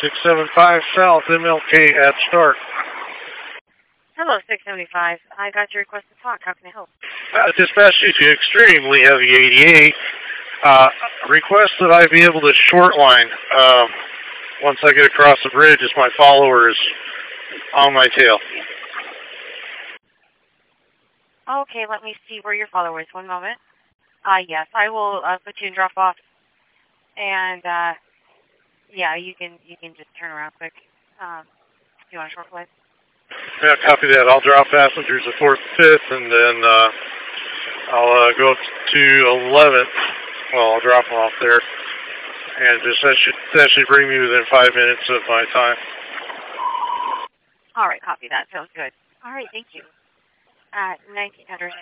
675 South, MLK at start. Hello, 675. I got your request to talk. How can I help? Dispatch to extremely heavy 88. Request that I be able to short line once I get across the bridge as my follower is on my tail. Okay, let me see where your follower is. One moment. Yes, I will put you in drop off. And yeah, you can just turn around quick. You want a short flight? Yeah, copy that. I'll drop passengers at 4th, 5th, and then I'll go up to 11th. Well, I'll drop them off there. And that should bring me within 5 minutes of my time. All right, copy that. Sounds good. All right, thank you. 1900.